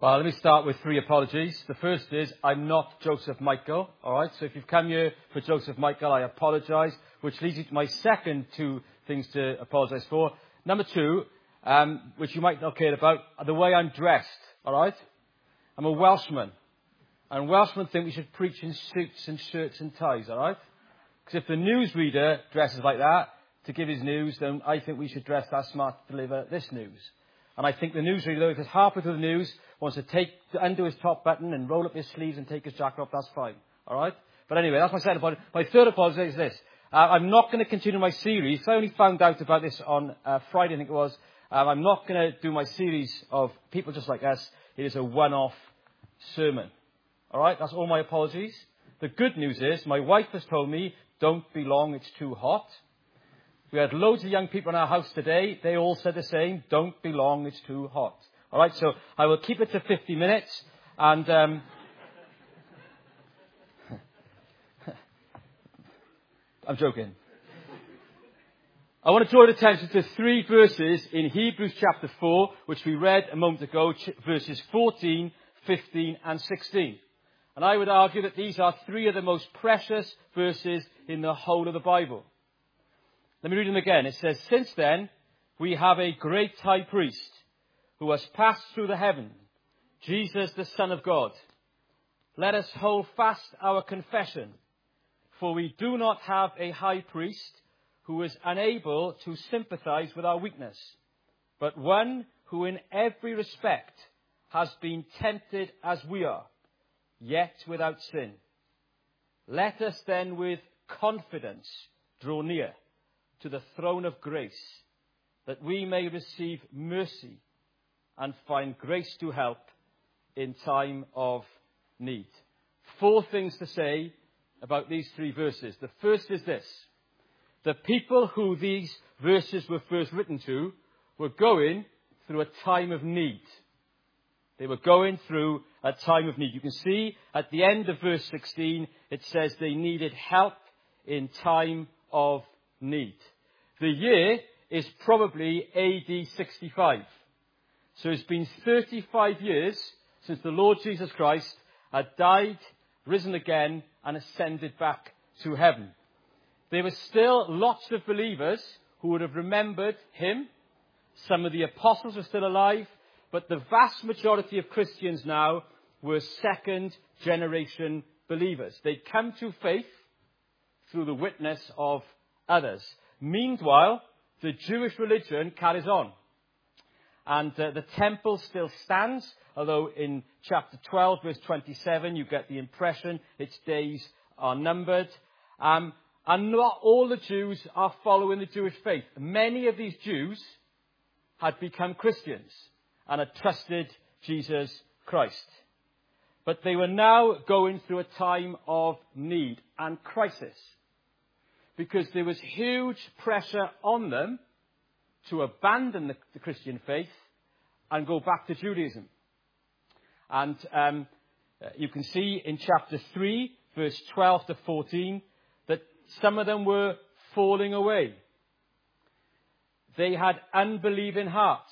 Well, let me start with 3 apologies. The first is, I'm not Joseph Michael, alright? So if you've come here for Joseph Michael, I apologise, which leads you to my second 2 things to apologise for. Number 2, which you might not care about, the way I'm dressed, alright? I'm a Welshman. And Welshmen think we should preach in suits and shirts and ties, alright? Because if the newsreader dresses like that to give his news, then I think we should dress that smart to deliver this news. And I think the newsreader, though, if it's halfway through the news, wants to undo his top button and roll up his sleeves and take his jacket off, that's fine. Alright? But anyway, that's my second apology. My third apology is this. I'm not going to continue my series. I only found out about this on Friday, I think it was. I'm not going to do my series of people just like us. It is a one-off sermon. Alright? That's all my apologies. The good news is, my wife has told me, don't be long, it's too hot. We had loads of young people in our house today. They all said the same. Don't be long, it's too hot. All right, so I will keep it to 50 minutes. And I'm joking. I want to draw your attention to 3 verses in Hebrews chapter 4, which we read a moment ago, verses 14, 15, and 16. And I would argue that these are 3 of the most precious verses in the whole of the Bible. Let me read them again. It says, since then, we have a great high priest who has passed through the heaven, Jesus, the Son of God. Let us hold fast our confession, for we do not have a high priest who is unable to sympathize with our weakness, but one who in every respect has been tempted as we are, yet without sin. Let us then with confidence draw near to the throne of grace, that we may receive mercy and find grace to help in time of need. 4 things to say about these 3 verses. The first is this. The people who these verses were first written to were going through a time of need. They were going through a time of need. You can see at the end of verse 16, it says they needed help in time of need. The year is probably AD 65. So it's been 35 years since the Lord Jesus Christ had died, risen again, and ascended back to heaven. There were still lots of believers who would have remembered him. Some of the apostles were still alive, but the vast majority of Christians now were second-generation believers. They'd come to faith through the witness of others. Meanwhile, the Jewish religion carries on. And the temple still stands, although in chapter 12, verse 27, you get the impression its days are numbered. And not all the Jews are following the Jewish faith. Many of these Jews had become Christians and had trusted Jesus Christ. But they were now going through a time of need and crisis, because there was huge pressure on them to abandon the Christian faith and go back to Judaism. And you can see in chapter 3, verse 12 to 14, that some of them were falling away. They had unbelieving hearts.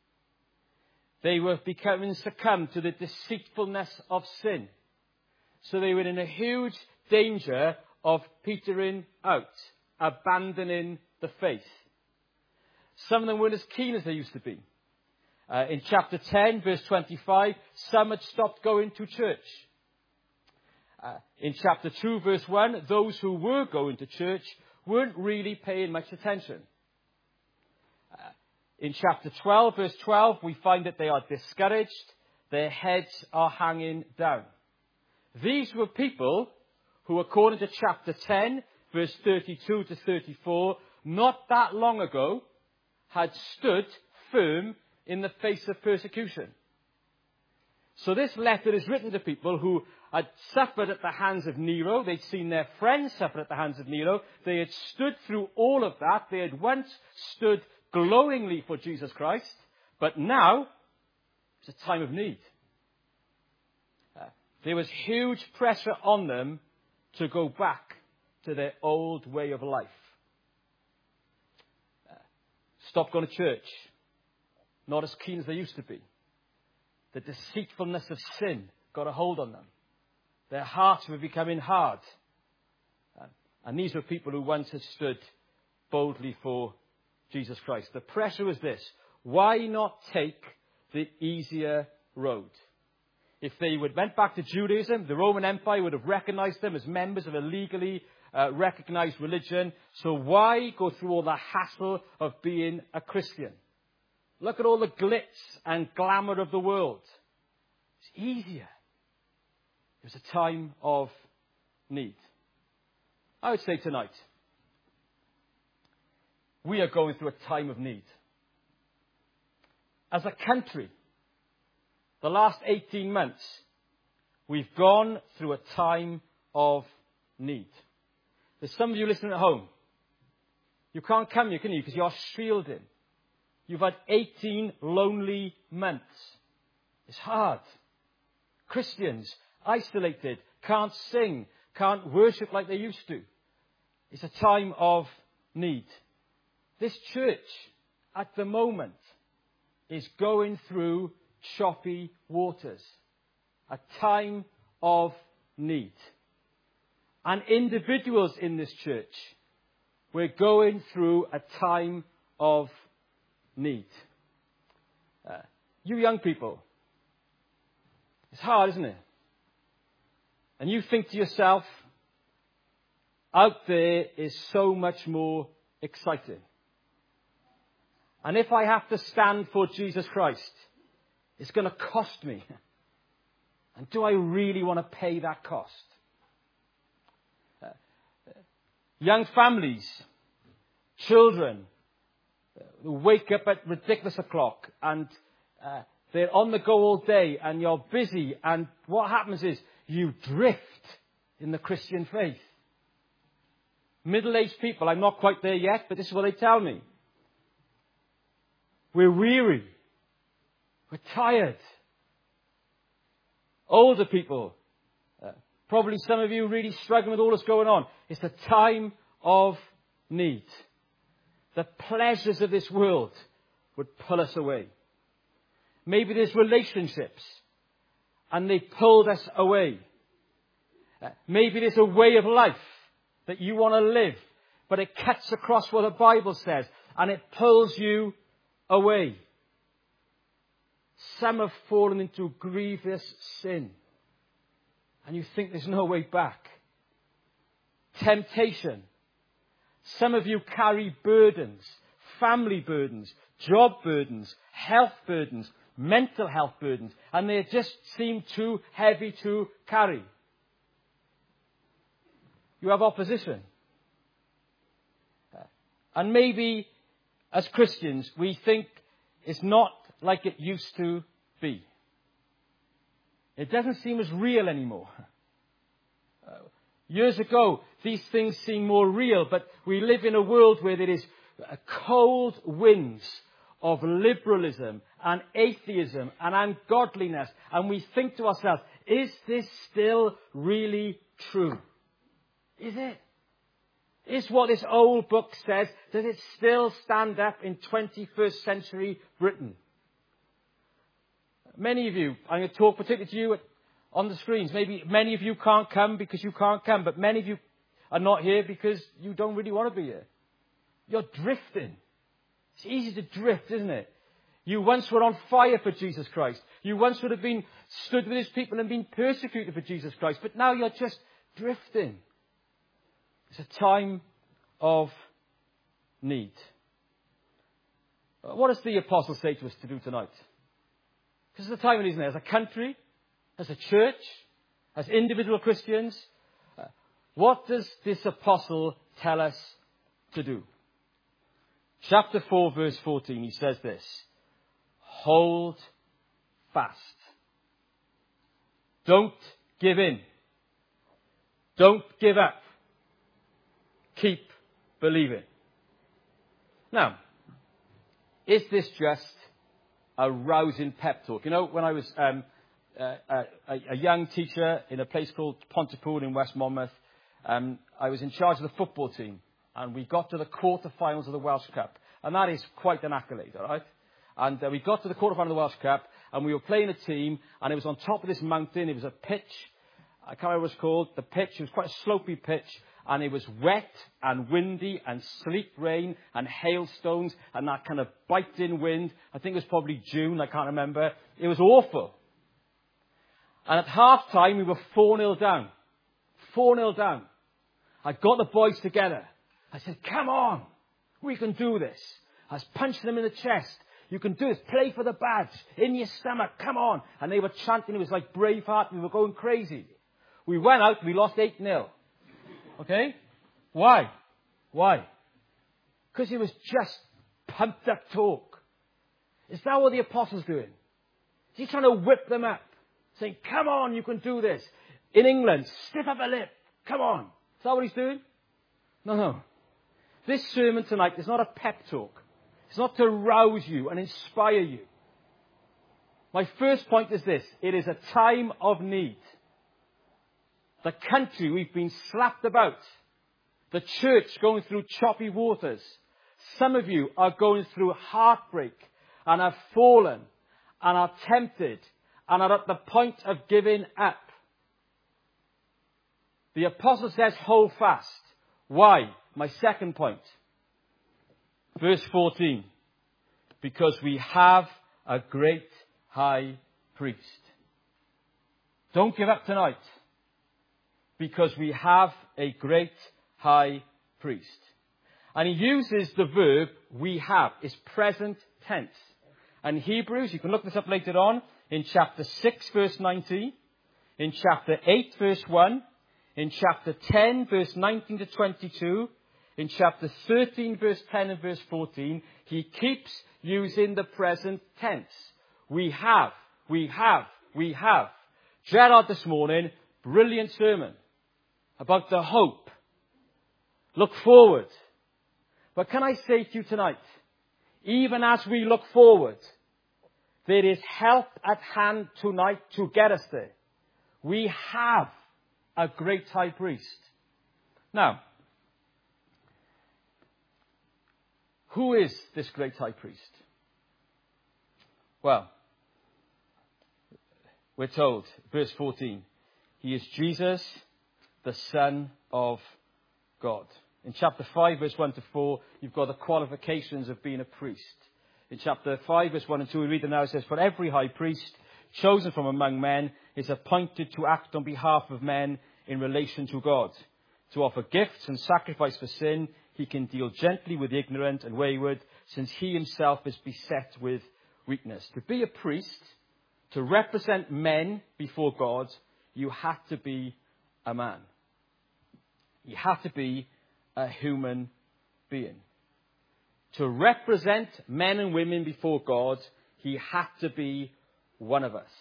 They were becoming succumbed to the deceitfulness of sin. So they were in a huge danger of petering out, abandoning the faith. Some of them weren't as keen as they used to be. In chapter 10, verse 25, some had stopped going to church. In chapter 2, verse 1, those who were going to church weren't really paying much attention. In chapter 12, verse 12, we find that they are discouraged. Their heads are hanging down. These were people who, according to chapter 10, verse 32 to 34, not that long ago, had stood firm in the face of persecution. So this letter is written to people who had suffered at the hands of Nero. They'd seen their friends suffer at the hands of Nero. They had stood through all of that. They had once stood glowingly for Jesus Christ, but now it's a time of need. There was huge pressure on them to go back to their old way of life. Stop going to church. Not as keen as they used to be. the deceitfulness of sin got a hold on them. Their hearts were becoming hard. And these were people who once had stood boldly for Jesus Christ. The pressure was this: why not take the easier road? If they went back to Judaism, the Roman Empire would have recognized them as members of a legally recognized religion. So why go through all the hassle of being a Christian? Look at all the glitz and glamour of the world. It's easier. It was a time of need. I would say tonight, we are going through a time of need. As a country, the last 18 months, we've gone through a time of need. There's some of you listening at home. You can't come here, can you? Because you're shielding. You've had 18 lonely months. It's hard. Christians, isolated, can't sing, can't worship like they used to. It's a time of need. This church, at the moment, is going through choppy waters. A time of need. And individuals in this church, we're going through a time of need. You young people, it's hard, isn't it? And you think to yourself, out there is so much more exciting. And if I have to stand for Jesus Christ, it's going to cost me. And do I really want to pay that cost? Young families, children, who wake up at ridiculous o'clock and they're on the go all day and you're busy, and what happens is you drift in the Christian faith. Middle-aged people, I'm not quite there yet, but this is what they tell me. We're weary. We're tired. Older people, probably some of you really struggling with all that's going on. It's a time of need. The pleasures of this world would pull us away. Maybe there's relationships and they pulled us away. Maybe there's a way of life that you want to live, but it cuts across what the Bible says and it pulls you away. Some have fallen into grievous sin and you think there's no way back. Temptation. Some of you carry burdens, family burdens, job burdens, health burdens, mental health burdens, and they just seem too heavy to carry. You have opposition. And maybe as Christians, we think it's not like it used to be. It doesn't seem as real anymore. Years ago, these things seemed more real, but we live in a world where there is cold winds of liberalism and atheism and ungodliness. And we think to ourselves, is this still really true? Is it? Is what this old book says, does it still stand up in 21st century Britain? Many of you, I'm going to talk particularly to you on the screens. Maybe many of you can't come because you can't come, but many of you are not here because you don't really want to be here. You're drifting. It's easy to drift, isn't it? You once were on fire for Jesus Christ. You once would have been stood with his people and been persecuted for Jesus Christ, but now you're just drifting. It's a time of need. What does the apostle say to us to do tonight? Because it's a time of need, isn't it? As a country, as a church, as individual Christians, what does this apostle tell us to do? Chapter 4, verse 14, he says this: hold fast. Don't give in. Don't give up. Keep believing. Now, is this just a rousing pep talk? You know, when I was a young teacher in a place called Pontypool in West Monmouth, I was in charge of the football team. And we got to the quarterfinals of the Welsh Cup. And that is quite an accolade, all right? And we got to the quarterfinal of the Welsh Cup. and we were playing a team, and it was on top of this mountain. It was a pitch. I can't remember what it's called. The pitch, it was quite a slopey pitch, and it was wet and windy and sleet rain and hailstones and that kind of biting wind. I think it was probably June. I can't remember. It was awful. And at half time, we were 4-0 down. 4-0 down. I got the boys together. I said, come on. We can do this. I was punching them in the chest. You can do this. Play for the badge. In your stomach. Come on. And they were chanting. It was like Braveheart. We were going crazy. We went out. We lost 8-0. Okay? Why? Why? Because it was just pumped up talk. Is that what the apostle's doing? Is he trying to whip them up? Saying, come on, you can do this. In England, stiff up a lip. Come on. Is that what he's doing? No. This sermon tonight is not a pep talk. It's not to rouse you and inspire you. My first point is this. It is a time of need. The country, we've been slapped about. The church going through choppy waters. Some of you are going through heartbreak and have fallen and are tempted and are at the point of giving up. The apostle says, hold fast. Why? My second point. Verse 14. Because we have a great high priest. Don't give up tonight. Because we have a great high priest. And he uses the verb we have. It's present tense. And Hebrews, you can look this up later on, in chapter 6 verse 19, in chapter 8 verse 1, in chapter 10 verse 19 to 22, in chapter 13 verse 10 and verse 14, he keeps using the present tense. We have. Gerard this morning, brilliant sermon about the hope. Look forward. But can I say to you tonight, even as we look forward, there is help at hand tonight to get us there. We have a great high priest. Now, who is this great high priest? Well, we're told, verse 14, he is Jesus, the Son of God. In chapter 5, verse 1 to 4, you've got the qualifications of being a priest. In chapter 5, verse 1 and 2, we read them now. It says, for every high priest chosen from among men is appointed to act on behalf of men in relation to God. To offer gifts and sacrifice for sin, he can deal gently with the ignorant and wayward, since he himself is beset with weakness. To be a priest, to represent men before God, you had to be a man. You had to be a human being. To represent men and women before God, he had to be one of us.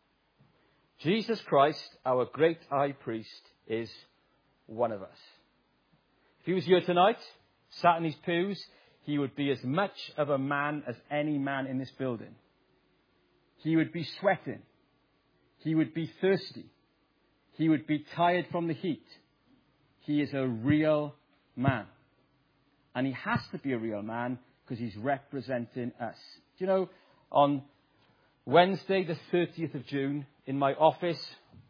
Jesus Christ, our great high priest, is one of us. If he was here tonight, sat in his pews, he would be as much of a man as any man in this building. He would be sweating. He would be thirsty. He would be tired from the heat. He is a real man. And he has to be a real man because he's representing us. Do you know, on Wednesday, the 30th of June, in my office,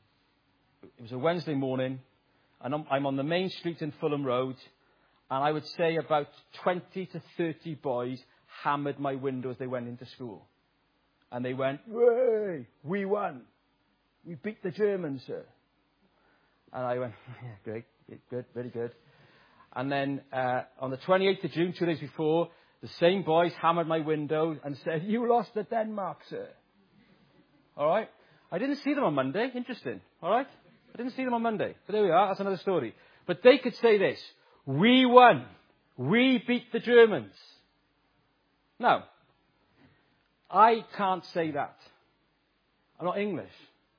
it was a Wednesday morning, and I'm on the main street in Fulham Road, and I would say about 20 to 30 boys hammered my window as they went into school. And they went, "Way, we won. We beat the Germans, sir." And I went, "Yeah, great, good, very good." And then on the 28th of June, 2 days before, the same boys hammered my window and said, "You lost to Denmark, sir." All right? I didn't see them on Monday. Interesting. All right? I didn't see them on Monday. But there we are. That's another story. But they could say this: "We won. We beat the Germans." Now, I can't say that. I'm not English.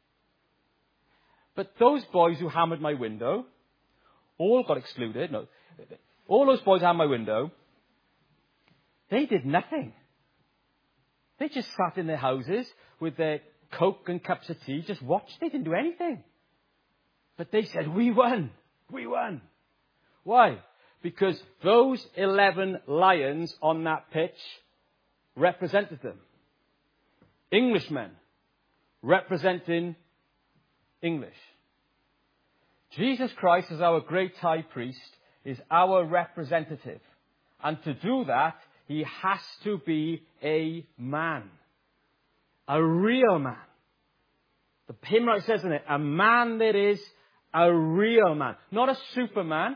But those boys who hammered my window all got excluded. No, all those boys who hammered my window, they did nothing. They just sat in their houses with their Coke and cups of tea, just watched. They didn't do anything. But they said, "We won. We won." Why? Because those 11 lions on that pitch represented them. Englishmen representing English. Jesus Christ, as our great high priest, is our representative. And to do that, he has to be a man. A real man. The hymn writer says in it, a man that is a real man. Not a superman.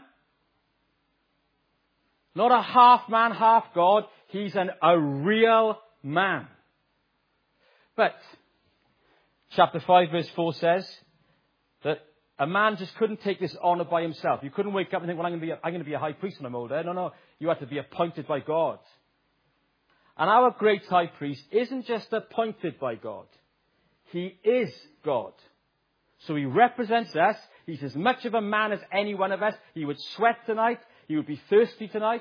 Not a half man, half God. He's a real man. But chapter 5 verse 4 says that a man just couldn't take this honor by himself. You couldn't wake up and think, well, I'm going to be a high priest when I'm older. No. You had to be appointed by God. And our great high priest isn't just appointed by God. He is God. So he represents us. He's as much of a man as any one of us. He would sweat tonight. He would be thirsty tonight.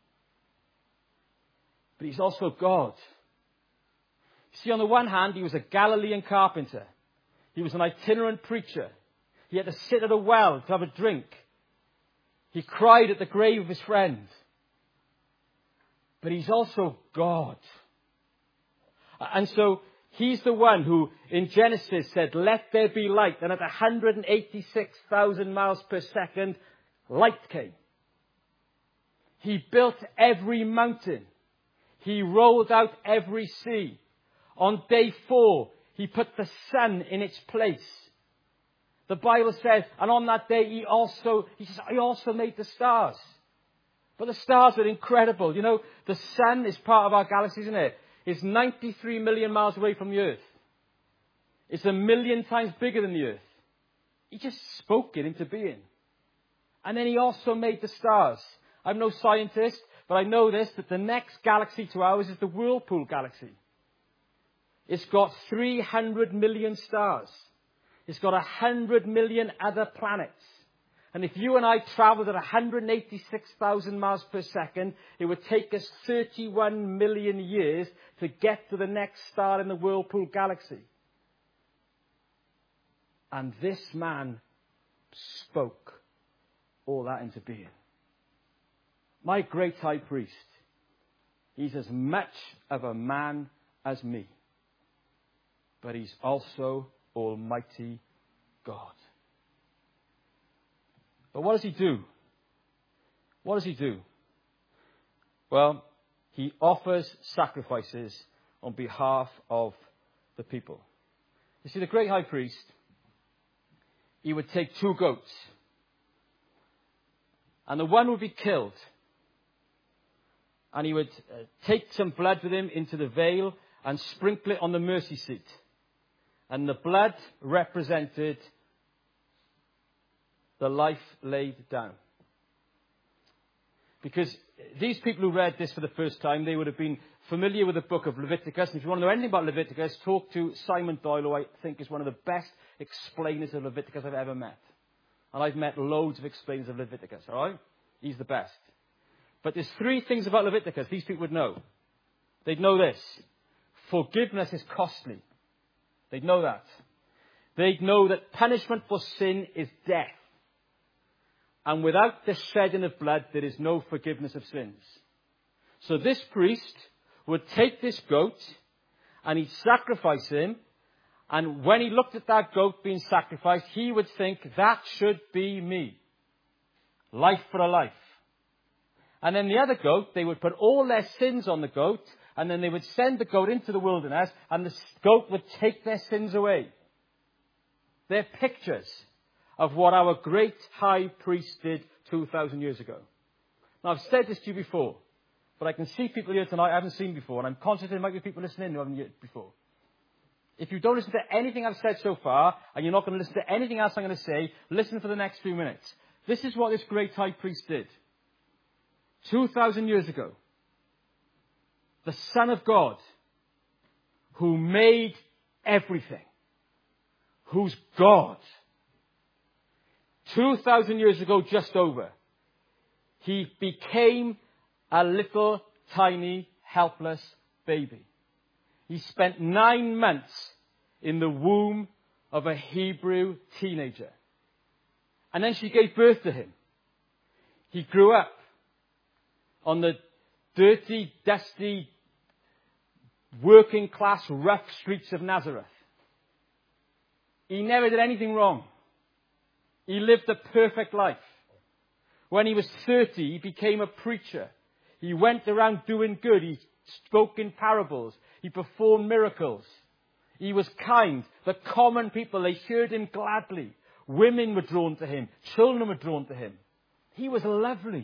But he's also God. See, on the one hand, he was a Galilean carpenter. He was an itinerant preacher. He had to sit at a well to have a drink. He cried at the grave of his friend. But he's also God. And so he's the one who in Genesis said, let there be light. And at 186,000 miles per second, light came. He built every mountain. He rolled out every sea. On day 4, he put the sun in its place. The Bible says, and on that day he also made the stars. But the stars are incredible. You know, the sun is part of our galaxy, isn't it? It's 93 million miles away from the Earth. It's 1 million times bigger than the Earth. He just spoke it into being. And then he also made the stars. I'm no scientist, but I know this, that the next galaxy to ours is the Whirlpool galaxy. It's got 300 million stars. It's got 100 million other planets. And if you and I travelled at 186,000 miles per second, it would take us 31 million years to get to the next star in the Whirlpool galaxy. And this man spoke all that into being. My great high priest, he's as much of a man as me. But he's also Almighty God. But what does he do? What does he do? Well, he offers sacrifices on behalf of the people. You see, the great high priest, he would take 2 goats. And the one would be killed. And he would take some blood with him into the veil and sprinkle it on the mercy seat. And the blood represented the life laid down. Because these people who read this for the first time, they would have been familiar with the book of Leviticus. And if you want to know anything about Leviticus, talk to Simon Doyle, who I think is one of the best explainers of Leviticus I've ever met. And I've met loads of explainers of Leviticus, all right? He's the best. But there's 3 things about Leviticus these people would know. They'd know this. Forgiveness is costly. They'd know that. They'd know that punishment for sin is death. And without the shedding of blood, there is no forgiveness of sins. So this priest would take this goat and he'd sacrifice him. And when he looked at that goat being sacrificed, he would think, that should be me. Life for a life. And then the other goat, they would put all their sins on the goat, and then they would send the goat into the wilderness, and the goat would take their sins away. They're pictures of what our great high priest did 2,000 years ago. Now, I've said this to you before, but I can see people here tonight I haven't seen before, and I'm conscious there might be people listening who haven't seen it before. If you don't listen to anything I've said so far, and you're not going to listen to anything else I'm going to say, listen for the next few minutes. This is what this great high priest did. 2,000 years ago, the Son of God, who made everything, who's God, 2,000 years ago, just over, he became a little, tiny, helpless baby. He spent 9 months in the womb of a Hebrew teenager. And then she gave birth to him. He grew up on the dirty, dusty working class, rough streets of Nazareth. He never did anything wrong. He lived a perfect life. When he was 30, he became a preacher. He went around doing good. He spoke in parables. He performed miracles. He was kind. The common people, they heard him gladly. Women were drawn to him. Children were drawn to him. He was lovely.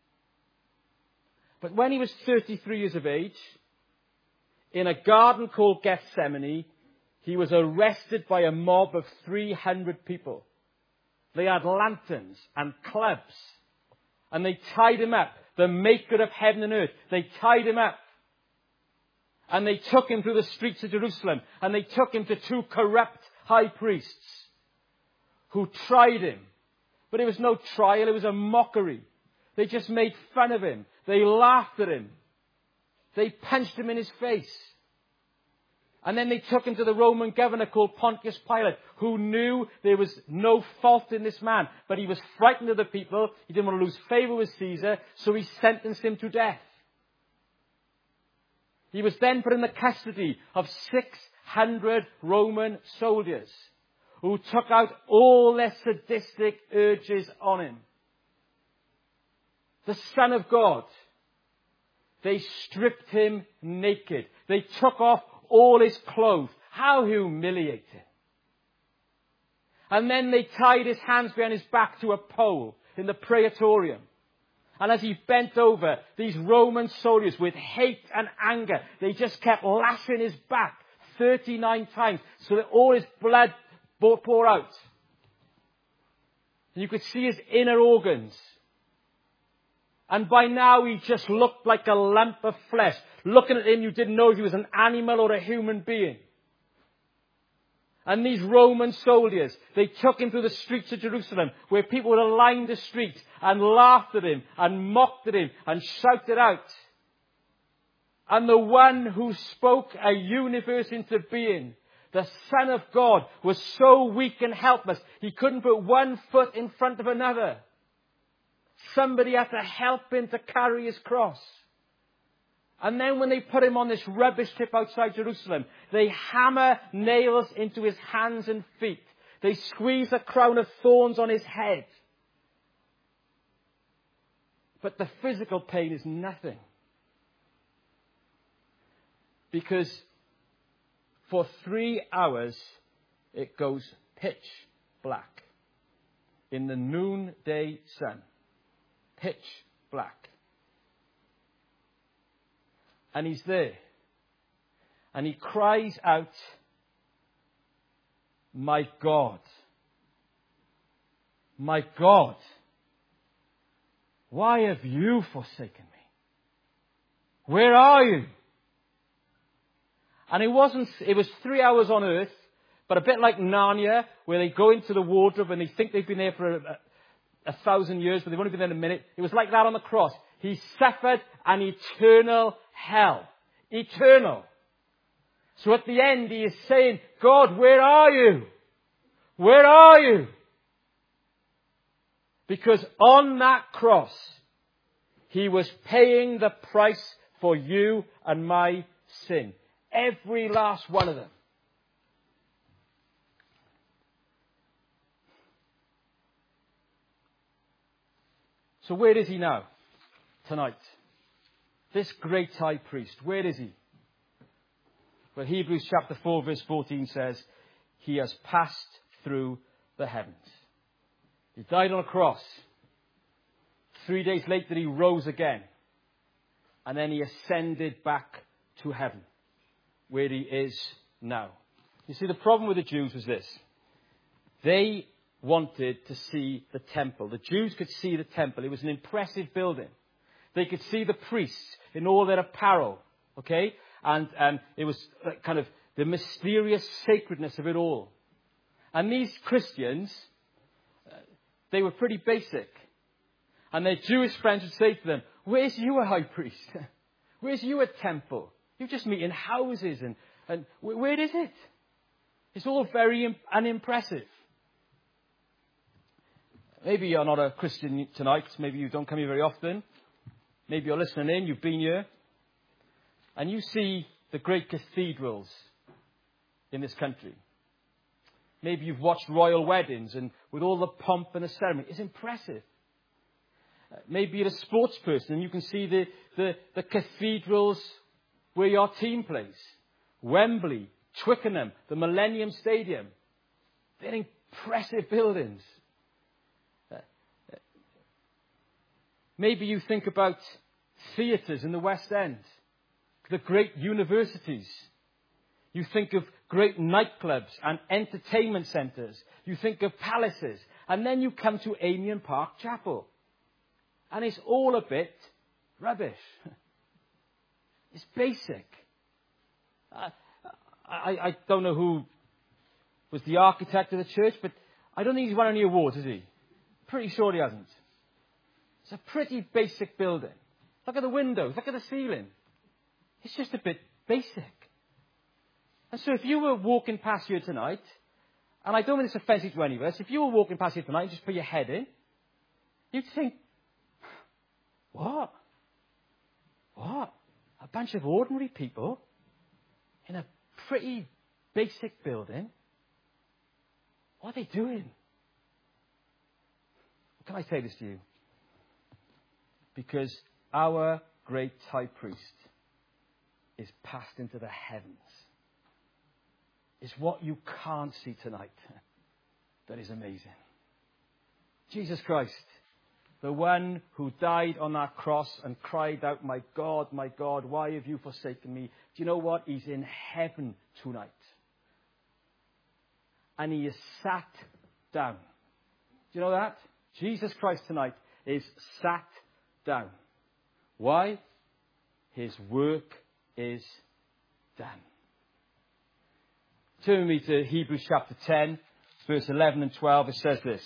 But when he was 33 years of age, in a garden called Gethsemane, he was arrested by a mob of 300 people. They had lanterns and clubs. And they tied him up. The maker of heaven and earth. They tied him up. And they took him through the streets of Jerusalem. And they took him to two corrupt high priests who tried him. But it was no trial. It was a mockery. They just made fun of him. They laughed at him. They punched him in his face. And then they took him to the Roman governor called Pontius Pilate, who knew there was no fault in this man. But he was frightened of the people. He didn't want to lose favor with Caesar, so he sentenced him to death. He was then put in the custody of 600 Roman soldiers who took out all their sadistic urges on him. The Son of God. They stripped him naked. They took off all his clothes. How humiliating. And then they tied his hands behind his back to a pole in the Praetorium. And as he bent over, these Roman soldiers with hate and anger, they just kept lashing his back 39 times so that all his blood poured out. And you could see his inner organs. And by now he just looked like a lump of flesh. Looking at him, you didn't know if he was an animal or a human being. And these Roman soldiers, they took him through the streets of Jerusalem, where people would have lined the streets and laughed at him and mocked at him and shouted out. And the one who spoke a universe into being, the Son of God, was so weak and helpless, he couldn't put one foot in front of another. Somebody had to help him to carry his cross. And then when they put him on this rubbish tip outside Jerusalem, they hammer nails into his hands and feet. They squeeze a crown of thorns on his head. But the physical pain is nothing. Because for 3 hours it goes pitch black in the noonday sun. Pitch black. And he's there. And he cries out, "My God, my God, why have you forsaken me? Where are you?" And it was 3 hours on earth, but a bit like Narnia, where they go into the wardrobe and they think they've been there for 1,000 years, but they've only been there a minute. It was like that on the cross. He suffered an eternal hell. Eternal. So at the end he is saying, "God, where are you? Where are you?" Because on that cross, he was paying the price for you and my sin. Every last one of them. So where is he now? Tonight. This great high priest, where is he? Well, Hebrews chapter 4 verse 14 says, he has passed through the heavens. He died on a cross. 3 days later he rose again. And then he ascended back to heaven, where he is now. You see, the problem with the Jews was this. They wanted to see the temple. The Jews could see the temple. It was an impressive building. They could see the priests in all their apparel, okay? And it was kind of the mysterious sacredness of it all. And these Christians, they were pretty basic. And their Jewish friends would say to them, "Where's you a high priest? Where's you a temple? You just meet in houses and where is it?" It's all very unimpressive. Maybe you're not a Christian tonight. Maybe you don't come here very often. Maybe you're listening in. You've been here. And you see the great cathedrals in this country. Maybe you've watched royal weddings and with all the pomp and the ceremony. It's impressive. Maybe you're a sports person and you can see the cathedrals where your team plays. Wembley, Twickenham, the Millennium Stadium. They're impressive buildings. Maybe you think about theatres in the West End, the great universities. You think of great nightclubs and entertainment centres. You think of palaces. And then you come to Amiens Park Chapel. And it's all a bit rubbish. It's basic. I don't know who was the architect of the church, but I don't think he's won any awards, has he? Pretty sure he hasn't. It's a pretty basic building. Look at the windows. Look at the ceiling. It's just a bit basic. And so if you were walking past here tonight, and I don't mean it's offensive to any of us, if you were walking past here tonight and just put your head in, you'd think, what? What? A bunch of ordinary people in a pretty basic building? What are they doing? Can I say this to you? Because our great high priest is passed into the heavens. It's what you can't see tonight that is amazing. Jesus Christ, the one who died on that cross and cried out, my God, why have you forsaken me? Do you know what? He's in heaven tonight. And he is sat down. Do you know that? Jesus Christ tonight is sat down. Why? His work is done. Turn with me to Hebrews chapter 10, verse 11 and 12. It says this.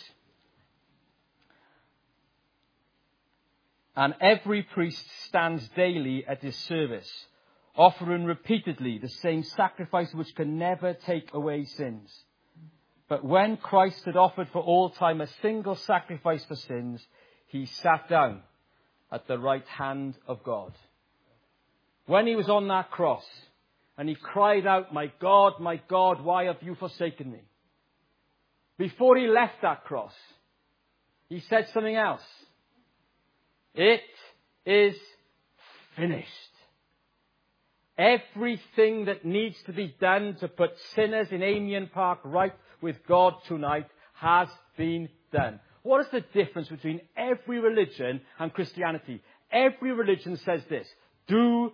And every priest stands daily at his service, offering repeatedly the same sacrifice which can never take away sins. But when Christ had offered for all time a single sacrifice for sins, he sat down at the right hand of God. When he was on that cross, and he cried out, my God, why have you forsaken me? Before he left that cross, he said something else. It is finished. Everything that needs to be done to put sinners in Amiens Park right with God tonight has been done. What is the difference between every religion and Christianity? Every religion says this. Do.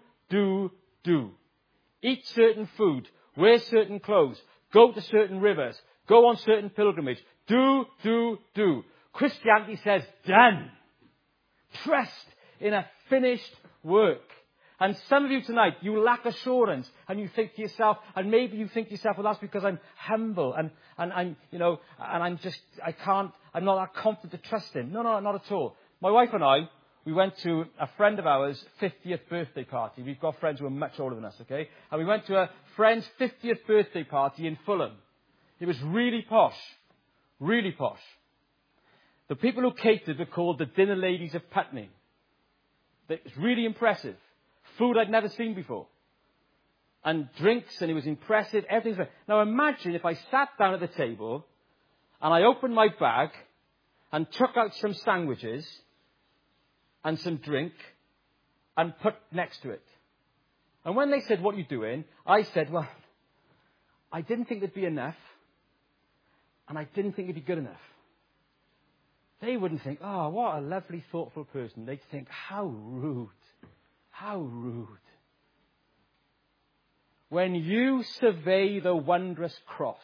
Eat certain food. Wear certain clothes. Go to certain rivers. Go on certain pilgrimage. Do. Christianity says done. Trust in a finished work. And some of you tonight, you lack assurance, and you think to yourself, and maybe you think to yourself, well, that's because I'm humble, and I'm, I'm not that confident to trust him. No, not at all. My wife and I, we went to a friend of ours' 50th birthday party. We've got friends who are much older than us, okay? And we went to a friend's 50th birthday party in Fulham. It was really posh. Really posh. The people who catered were called the Dinner Ladies of Putney. It was really impressive. Food I'd never seen before. And drinks, and it was impressive. Everything. Now imagine if I sat down at the table and I opened my bag and took out some sandwiches and some drink and put next to it. And when they said, what are you doing? I said, well, I didn't think there'd be enough. And I didn't think it'd be good enough. They wouldn't think, oh, what a lovely, thoughtful person. They'd think, how rude. How rude. When you survey the wondrous cross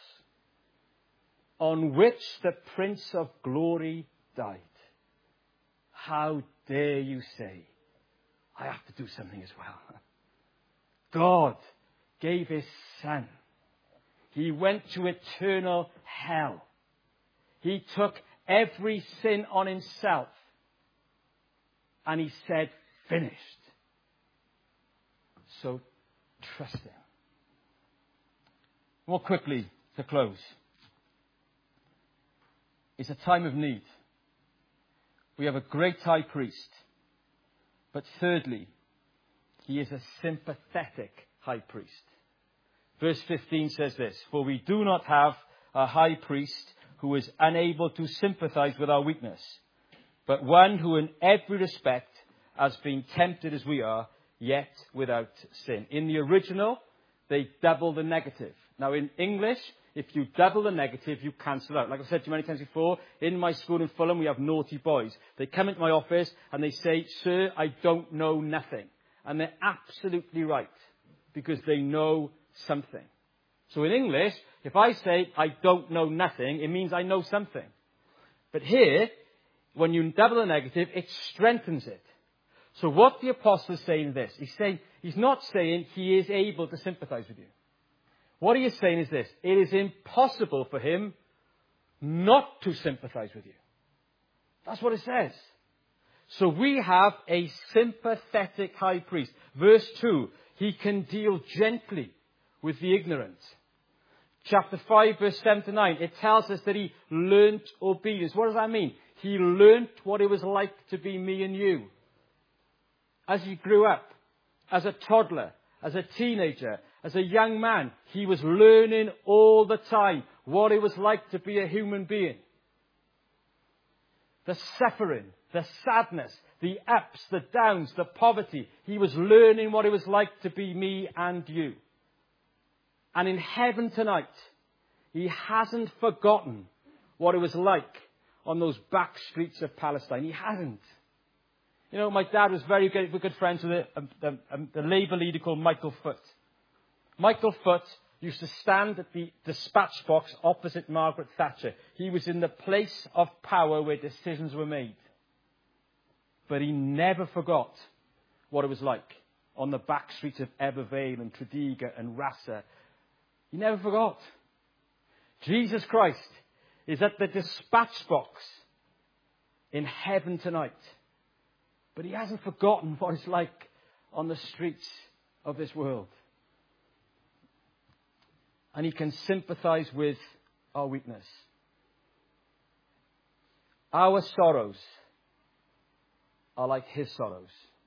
on which the Prince of Glory died, how dare you say, I have to do something as well. God gave his Son. He went to eternal hell. He took every sin on himself. And he said, finished. So trust him. More quickly to close. It's a time of need. We have a great high priest. But thirdly, he is a sympathetic high priest. Verse 15 says this, "For we do not have a high priest who is unable to sympathize with our weakness, but one who in every respect has been tempted as we are, yet without sin." In the original, they double the negative. Now in English, if you double the negative, you cancel out. Like I've said to you many times before, in my school in Fulham, we have naughty boys. They come into my office and they say, "Sir, I don't know nothing." And they're absolutely right, because they know something. So in English, if I say, "I don't know nothing," it means I know something. But here, when you double the negative, it strengthens it. So what the apostle is saying is this. He's not saying he is able to sympathize with you. What he is saying is this: it is impossible for him not to sympathize with you. That's what it says. So we have a sympathetic high priest. Verse 2, he can deal gently with the ignorant. Chapter 5, verse 7 to 9, it tells us that he learnt obedience. What does that mean? He learnt what it was like to be me and you. As he grew up, as a toddler, as a teenager, as a young man, he was learning all the time what it was like to be a human being. The suffering, the sadness, the ups, the downs, the poverty. He was learning what it was like to be me and you. And in heaven tonight, he hasn't forgotten what it was like on those back streets of Palestine. He hasn't. You know, my dad was very good friends with the Labour leader called Michael Foot. Michael Foot used to stand at the dispatch box opposite Margaret Thatcher. He was in the place of power where decisions were made. But he never forgot what it was like on the back streets of Ebervale and Tredegar and Rasa. He never forgot. Jesus Christ is at the dispatch box in heaven tonight. But he hasn't forgotten what it's like on the streets of this world. And he can sympathize with our weakness. Our sorrows are like his sorrows.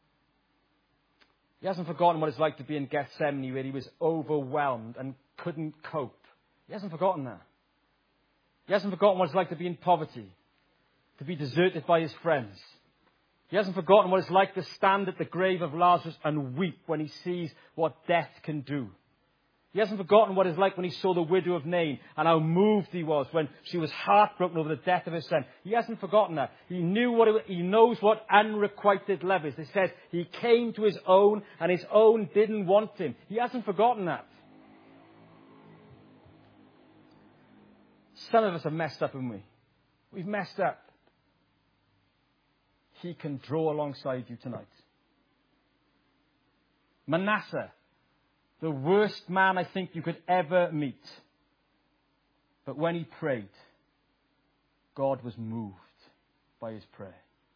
He hasn't forgotten what it's like to be in Gethsemane, where he was overwhelmed and couldn't cope. He hasn't forgotten that. He hasn't forgotten what it's like to be in poverty, to be deserted by his friends. He hasn't forgotten what it's like to stand at the grave of Lazarus and weep when he sees what death can do. He hasn't forgotten what it's like when he saw the widow of Nain and how moved he was when she was heartbroken over the death of her son. He hasn't forgotten that. He knows what unrequited love is. It says he came to his own and his own didn't want him. He hasn't forgotten that. Some of us have messed up, haven't we? We've messed up. He can draw alongside you tonight. Manasseh, the worst man I think you could ever meet. But when he prayed, God was moved by his prayer.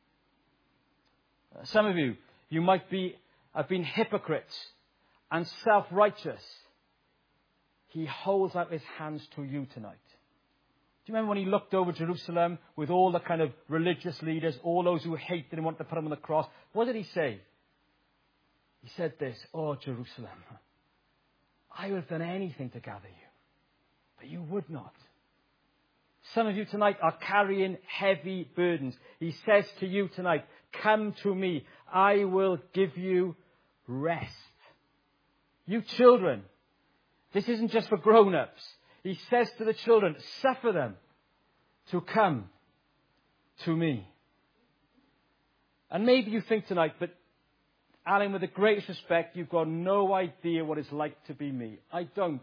Some of you might have been hypocrites and self-righteous. He holds out his hands to you tonight. Do you remember when he looked over Jerusalem with all the kind of religious leaders, all those who hated him, wanted to put him on the cross? What did he say? He said this: "Oh, Jerusalem, I would have done anything to gather you, but you would not." Some of you tonight are carrying heavy burdens. He says to you tonight, "Come to me. I will give you rest." You children, this isn't just for grown-ups. He says to the children, suffer them to come to me. And maybe you think tonight, but Alan, with the greatest respect, you've got no idea what it's like to be me. I don't.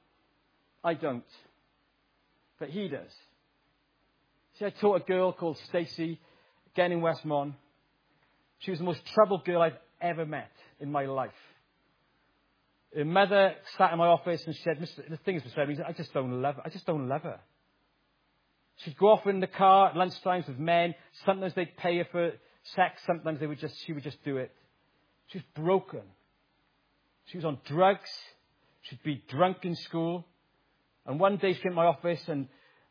But he does. See, I taught a girl called Stacey, again in Westmont. She was the most troubled girl I've ever met in my life. Her mother sat in my office and she said, the thing is, Mr. Evans, I just don't love her. I just don't love her. She'd go off in the car at lunchtimes with men. Sometimes they'd pay her for sex. Sometimes she would just do it. She was broken. She was on drugs. She'd be drunk in school. And one day she came to my office and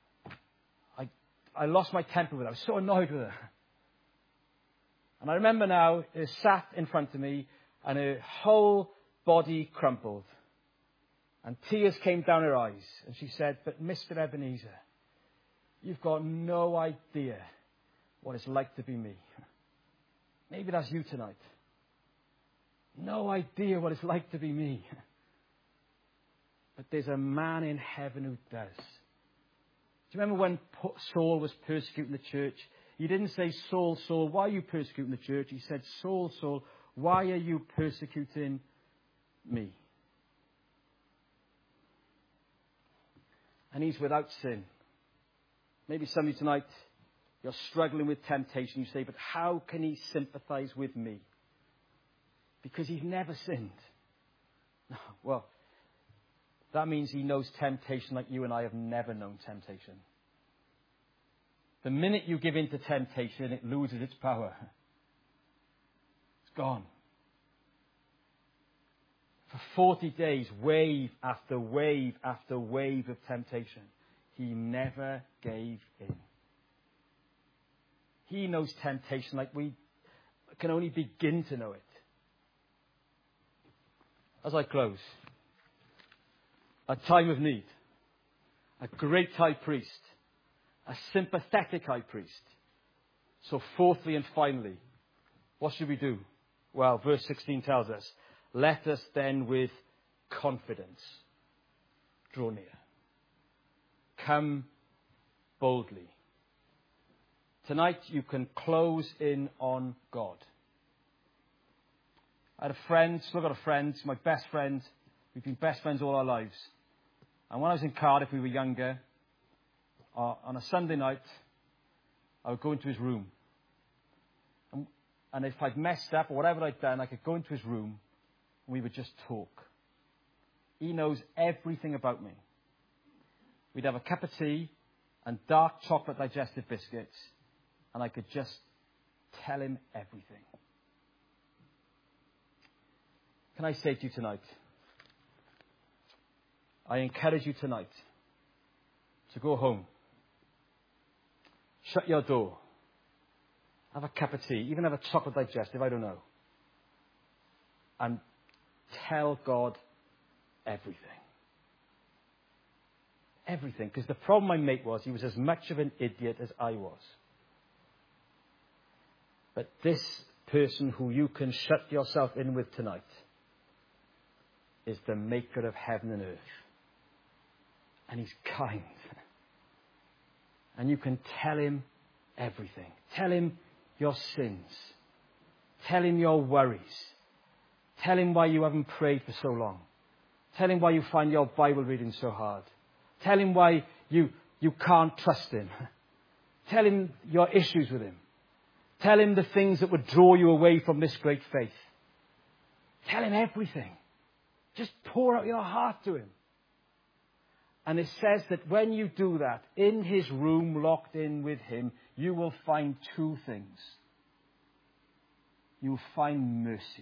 I lost my temper with her. I was so annoyed with her. And I remember now, her sat in front of me and her whole body crumpled. And tears came down her eyes. And she said, "But Mr. Ebenezer, you've got no idea what it's like to be me." Maybe that's you tonight. No idea what it's like to be me. But there's a man in heaven who does. Do you remember when Saul was persecuting the church? He didn't say, "Saul, Saul, why are you persecuting the church?" He said, "Saul, Saul, why are you persecuting me?" And he's without sin. Maybe some of you tonight, you're struggling with temptation. You say, "But how can he sympathize with me?" Because he's never sinned. No, well, that means he knows temptation like you and I have never known temptation. The minute you give in to temptation, it loses its power. It's gone. For 40 days, wave after wave after wave of temptation, he never gave in. He knows temptation like we can only begin to know it. As I close, a time of need, a great high priest, a sympathetic high priest. So fourthly and finally, what should we do? Well, verse 16 tells us, "Let us then with confidence draw near. Come boldly." Tonight you can close in on God. I had a friend, still got a friend, my best friend. We've been best friends all our lives. And when I was in Cardiff, we were younger. On a Sunday night, I would go into his room. And if I'd messed up or whatever I'd done, I could go into his room and we would just talk. He knows everything about me. We'd have a cup of tea and dark chocolate digestive biscuits, and I could just tell him everything. Can I say to you tonight, I encourage you tonight to go home, shut your door, have a cup of tea, even have a chocolate digestive, I don't know, and tell God everything. Everything. Because the problem my mate was, he was as much of an idiot as I was. But this person who you can shut yourself in with tonight is the maker of heaven and earth. And he's kind. And you can tell him everything. Tell him your sins. Tell him your worries. Tell him why you haven't prayed for so long. Tell him why you find your Bible reading so hard. Tell him why you can't trust him. Tell him your issues with him. Tell him the things that would draw you away from this great faith. Tell him everything. Just pour out your heart to him. And it says that when you do that, in his room, locked in with him, you will find two things. You will find mercy.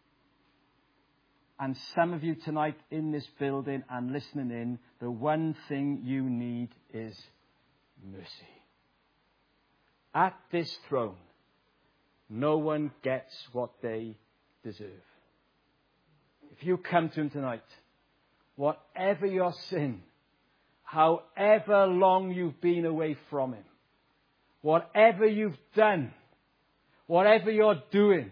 And some of you tonight in this building and listening in, the one thing you need is mercy. At this throne, no one gets what they deserve. If you come to him tonight, whatever your sin, however long you've been away from him, whatever you've done, whatever you're doing,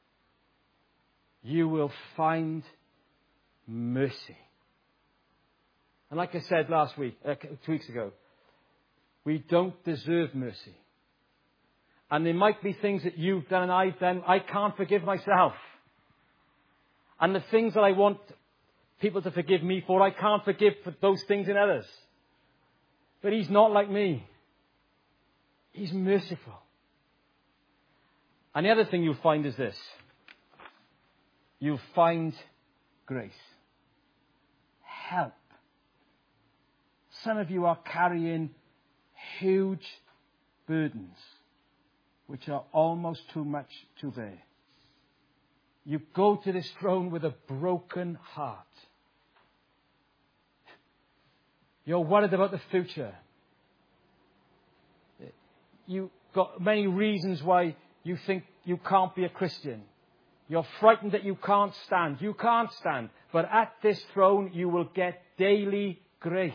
you will find mercy. And like I said last week, 2 weeks ago, we don't deserve mercy. And there might be things that you've done and I've done, I can't forgive myself. And the things that I want people to forgive me for, I can't forgive for those things in others. But he's not like me. He's merciful. And the other thing you'll find is this. You'll find grace. Help. Some of you are carrying huge burdens, which are almost too much to bear. You go to this throne with a broken heart. You're worried about the future. You've got many reasons why you think you can't be a Christian. You're frightened that you can't stand. You can't stand. But at this throne, you will get daily grace.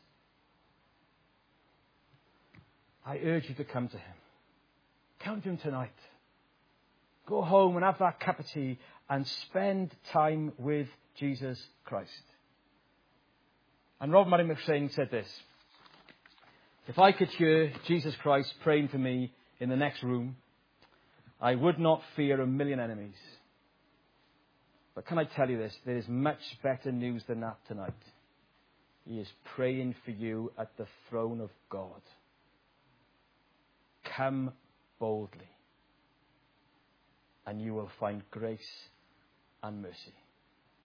I urge you to come to him. Come to him tonight. Go home and have that cup of tea and spend time with Jesus Christ. And Robert Murray McShane said this: if I could hear Jesus Christ praying for me in the next room, I would not fear a million enemies. But can I tell you this? There is much better news than that tonight. He is praying for you at the throne of God. Come boldly, and you will find grace and mercy.